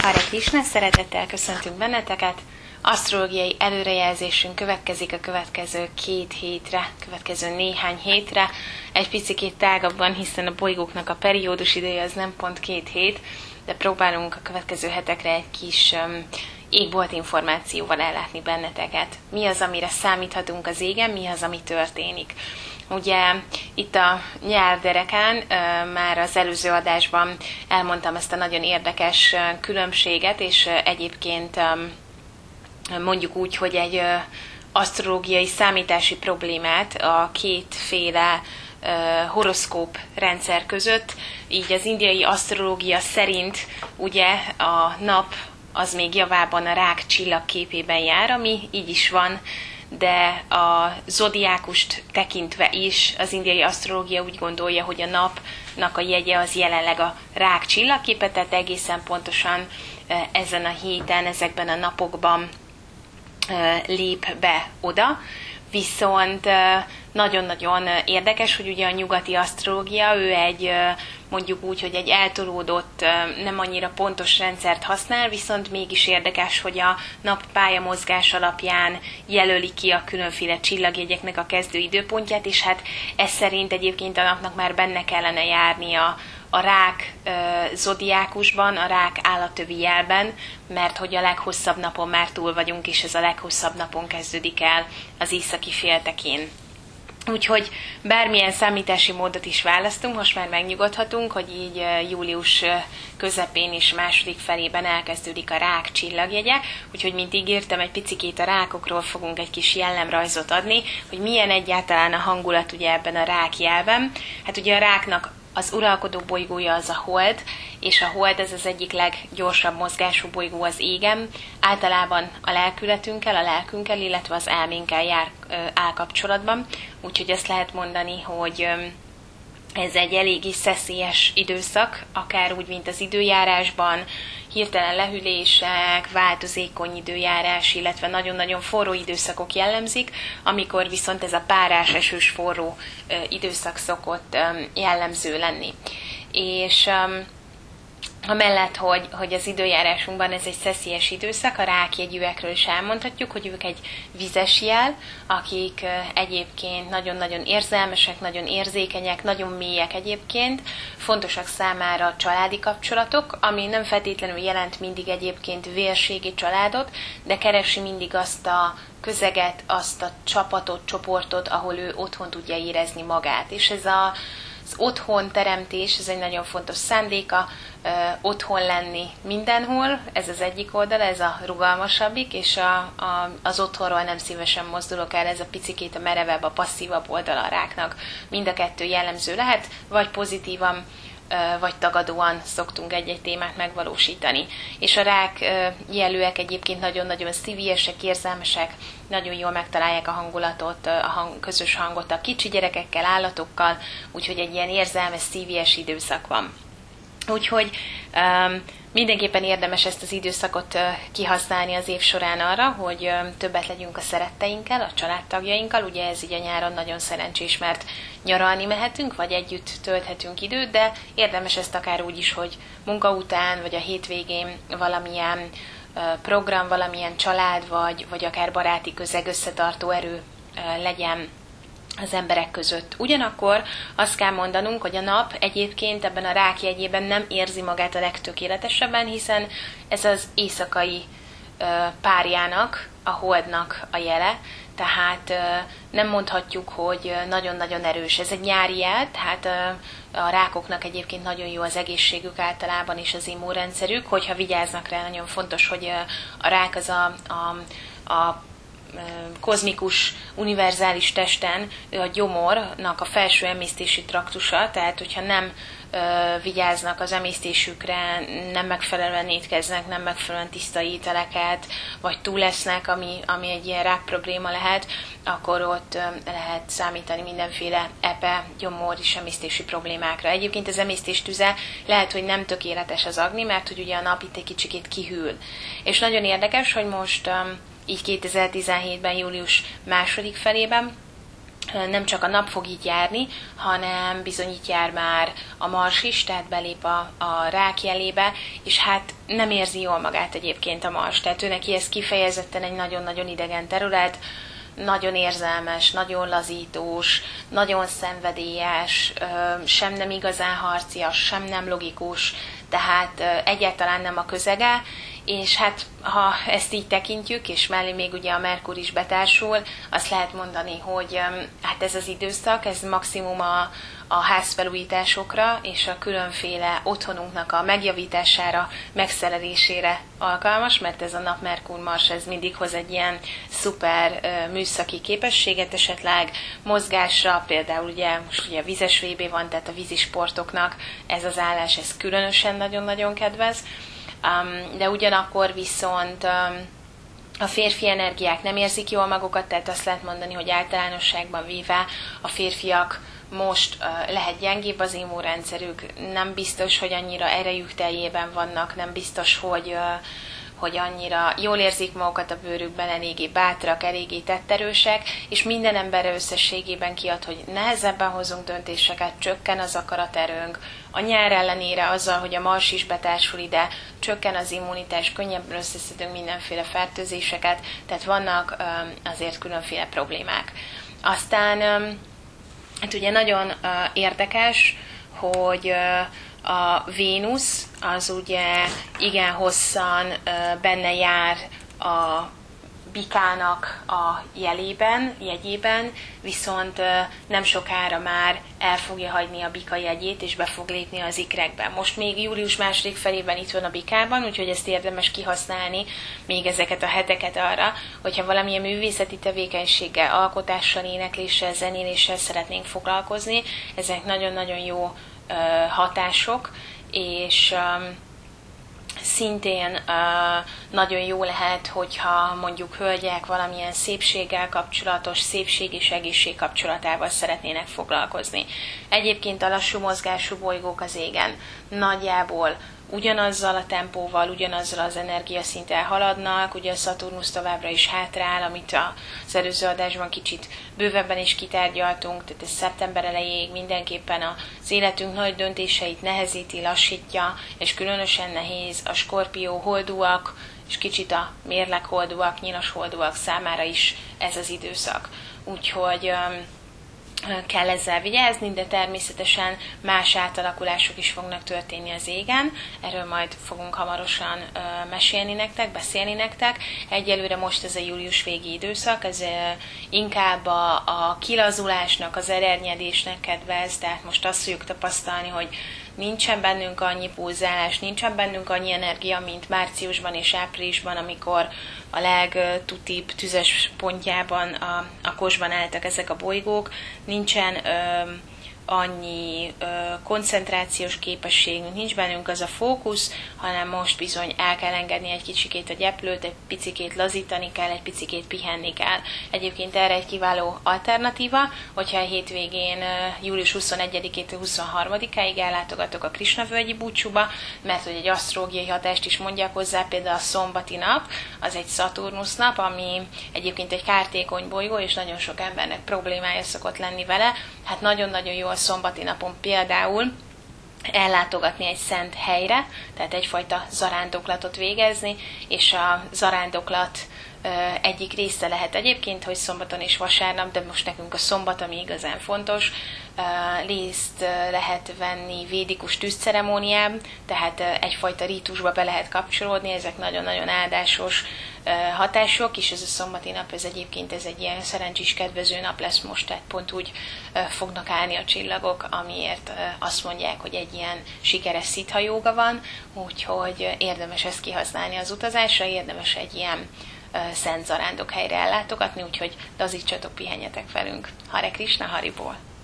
Hare Krishna, szeretettel köszöntünk benneteket. Asztrológiai előrejelzésünk következik a következő következő néhány hétre. Egy picit tágabban, hiszen a bolygóknak a periódus ideje az nem pont 2 hét, de próbálunk a következő hetekre egy kis égbolt információval ellátni benneteket. Mi az, amire számíthatunk az égen, mi az, ami történik. Ugye itt a nyár derekán már az előző adásban elmondtam ezt a nagyon érdekes különbséget, és egyébként mondjuk úgy, hogy egy asztrológiai számítási problémát a kétféle horoszkóp rendszer között. Így az indiai asztrológia szerint ugye a nap az még javában a rák csillagképében jár, ami így is van, de a zodiákust tekintve is az indiai asztrológia úgy gondolja, hogy a napnak a jegye az jelenleg a rák csillagképe, tehát egészen pontosan ezen a héten, ezekben a napokban lép be oda. Viszont nagyon-nagyon érdekes, hogy ugye a nyugati asztrológia, ő egy mondjuk úgy, hogy egy eltolódott, nem annyira pontos rendszert használ, viszont mégis érdekes, hogy a nap pályamozgás alapján jelöli ki a különféle csillagjegyeknek a kezdő időpontját, és hát ez szerint egyébként a napnak már benne kellene járnia a rák zodiákusban, a rák állattövi jelben, mert hogy a leghosszabb napon már túl vagyunk, és ez a leghosszabb napon kezdődik el az északi féltekén. Úgyhogy bármilyen számítási módot is választunk, most már megnyugodhatunk, hogy így július közepén és második felében elkezdődik a rák csillagjegye, úgyhogy mint ígértem, egy picikét a rákokról fogunk egy kis jellemrajzot adni, hogy milyen egyáltalán a hangulat ugye ebben a rák jelben. Hát ugye a ráknak az uralkodó bolygója az a hold, és a hold ez az egyik leggyorsabb mozgású bolygó az égen. Általában a lelkünkkel, illetve az elménkkel jár állkapcsolatban. Úgyhogy azt lehet mondani, hogy ez egy eléggé szeszélyes időszak, akár úgy, mint az időjárásban, hirtelen lehűlések, változékony időjárás, illetve nagyon-nagyon forró időszakok jellemzik, amikor viszont ez a párás, esős, forró időszak szokott jellemző lenni. És amellett, hogy az időjárásunkban ez egy szeszélyes időszak, a rákjegyűekről is elmondhatjuk, hogy ők egy vizes jel, akik egyébként nagyon-nagyon érzelmesek, nagyon érzékenyek, nagyon mélyek egyébként, fontosak számára a családi kapcsolatok, ami nem feltétlenül jelent mindig egyébként vérségi családot, de keresi mindig azt a közeget, azt a csapatot, csoportot, ahol ő otthon tudja érezni magát. És ez az otthon teremtés, ez egy nagyon fontos szándéka, otthon lenni mindenhol, ez az egyik oldala, ez a rugalmasabbik, és az otthonról nem szívesen mozdulok el, ez a picikét a merevebb, a passzívabb oldala a ráknak. Mind a kettő jellemző lehet, vagy pozitívan, vagy tagadóan szoktunk egy-egy témát megvalósítani. És a rák jelőek egyébként nagyon-nagyon szíviesek, érzelmesek, nagyon jól megtalálják a hangulatot, közös hangot a kicsi gyerekekkel, állatokkal, úgyhogy egy ilyen érzelmes, szívies időszak van. Úgyhogy mindenképpen érdemes ezt az időszakot kihasználni az év során arra, hogy többet legyünk a szeretteinkkel, a családtagjainkkal. Ugye ez így a nyáron nagyon szerencsés, mert nyaralni mehetünk, vagy együtt tölthetünk időt, de érdemes ezt akár úgy is, hogy munka után, vagy a hétvégén valamilyen program, valamilyen család, vagy akár baráti közeg, összetartó erő legyen az emberek között. Ugyanakkor azt kell mondanunk, hogy a nap egyébként ebben a rák jegyében nem érzi magát a legtökéletesebben, hiszen ez az éjszakai párjának, a holdnak a jele, tehát nem mondhatjuk, hogy nagyon-nagyon erős. Ez egy nyári jel, tehát a rákoknak egyébként nagyon jó az egészségük általában, és az immunrendszerük, hogyha vigyáznak rá, nagyon fontos, hogy a rák az a kozmikus, univerzális testen, ő a gyomornak a felső emésztési traktusa, tehát hogyha nem vigyáznak az emésztésükre, nem megfelelően étkeznek, nem megfelelően tiszta ételeket, vagy túl lesznek, ami egy ilyen rák probléma lehet, akkor ott lehet számítani mindenféle epe, gyomor és emésztési problémákra. Egyébként az emésztés tüze lehet, hogy nem tökéletes az agni, mert hogy ugye a nap itt egy kicsikét kihűl. És nagyon érdekes, hogy most így 2017-ben, július második felében nem csak a nap fog így járni, hanem bizony itt jár már a Mars is, tehát belép a rák jelébe, és hát nem érzi jól magát egyébként a Mars. Tehát ő neki ez kifejezetten egy nagyon-nagyon idegen terület, nagyon érzelmes, nagyon lazítós, nagyon szenvedélyes, sem nem igazán harcias, sem nem logikus, tehát egyáltalán nem a közege, és hát ha ezt így tekintjük, és mellé még ugye a Merkur is betársul, azt lehet mondani, hogy hát ez az időszak, ez maximum a házfelújításokra és a különféle otthonunknak a megjavítására, megszerelésére alkalmas, mert ez a nap Merkur-Mars ez mindig hoz egy ilyen szuper műszaki képességet, esetleg mozgásra, például ugye most ugye a vizes VB van, tehát a vízisportoknak ez az állás, ez különösen nagyon-nagyon kedvez, de ugyanakkor viszont a férfi energiák nem érzik jól magukat, tehát azt lehet mondani, hogy általánosságban véve a férfiak most lehet gyengébb az immunrendszerük, nem biztos, hogy annyira erejük teljében vannak, nem biztos, hogy annyira jól érzik magukat a bőrükben, eléggé bátrak, eléggé tetterősek, és minden emberre összességében kiad, hogy nehezebben hozunk döntéseket, csökken az akaraterőnk, a nyár ellenére azzal, hogy a Mars is betársul ide, csökken az immunitás, könnyebben összeszedünk mindenféle fertőzéseket, tehát vannak azért különféle problémák. Aztán hát ugye nagyon érdekes, hogy a Vénusz az ugye igen hosszan benne jár a bikának a jegyében, viszont nem sokára már el fogja hagyni a bika jegyét, és be fog lépni az ikrekbe. Most még július második felében itt van a bikában, úgyhogy ezt érdemes kihasználni még ezeket a heteket arra, hogyha valamilyen művészeti tevékenységgel, alkotással, énekléssel, zenéléssel szeretnénk foglalkozni. Ezek nagyon-nagyon jó hatások, és szintén nagyon jó lehet, hogyha mondjuk hölgyek valamilyen szépséggel kapcsolatos, szépség és egészség kapcsolatával szeretnének foglalkozni. Egyébként a lassú mozgású bolygók az égen nagyjából ugyanazzal a tempóval, ugyanazzal az energiaszinttel haladnak, ugye a Szaturnusz továbbra is hátrál, amit az előző adásban kicsit bővebben is kitárgyaltunk, tehát ez szeptember elejéig mindenképpen az életünk nagy döntéseit nehezíti, lassítja, és különösen nehéz a Skorpió holdúak, és kicsit a mérleg holdúak, nyilas holdúak számára is ez az időszak. Úgyhogy kell ezzel vigyázni, de természetesen más átalakulások is fognak történni az égen. Erről majd fogunk hamarosan mesélni nektek, beszélni nektek. Egyelőre most ez a július végi időszak, ez inkább a kilazulásnak, az elernyedésnek kedvez, tehát most azt fogjuk tapasztalni, hogy nincsen bennünk annyi pulzálás, nincsen bennünk annyi energia, mint márciusban és áprilisban, amikor a legtutibb tüzes pontjában a kosban álltak ezek a bolygók. Nincsen annyi koncentrációs képességünk, nincs bennünk az a fókusz, hanem most bizony el kell engedni egy kicsikét a gyeplőt, egy picikét lazítani kell, egy picikét pihenni kell. Egyébként erre egy kiváló alternatíva, hogyha a hétvégén július 21-től 23-áig ellátogatok a Krisna-völgyi búcsúba, mert hogy egy asztrológiai hatást is mondjak hozzá, például a szombati nap, az egy Szaturnusz nap, ami egyébként egy kártékony bolygó, és nagyon sok embernek problémája szokott lenni vele. Hát nagyon-nagyon jó a szombati napon például ellátogatni egy szent helyre, tehát egyfajta zarándoklatot végezni, és a zarándoklat egyik része lehet egyébként, hogy szombaton és vasárnap, de most nekünk a szombat, ami igazán fontos, részt lehet venni védikus tűzceremónián, tehát egyfajta rítusba be lehet kapcsolódni, ezek nagyon-nagyon áldásos hatások, és ez a szombati nap, ez egyébként ez egy ilyen szerencsés kedvező nap lesz most, tehát pont úgy fognak állni a csillagok, amiért azt mondják, hogy egy ilyen sikeres szitha jóga van, úgyhogy érdemes ezt kihasználni az utazásra, érdemes egy ilyen szent zarándok helyre ellátogatni, úgyhogy lazítsatok, pihenjetek velünk. Hare Krishna, Haribol!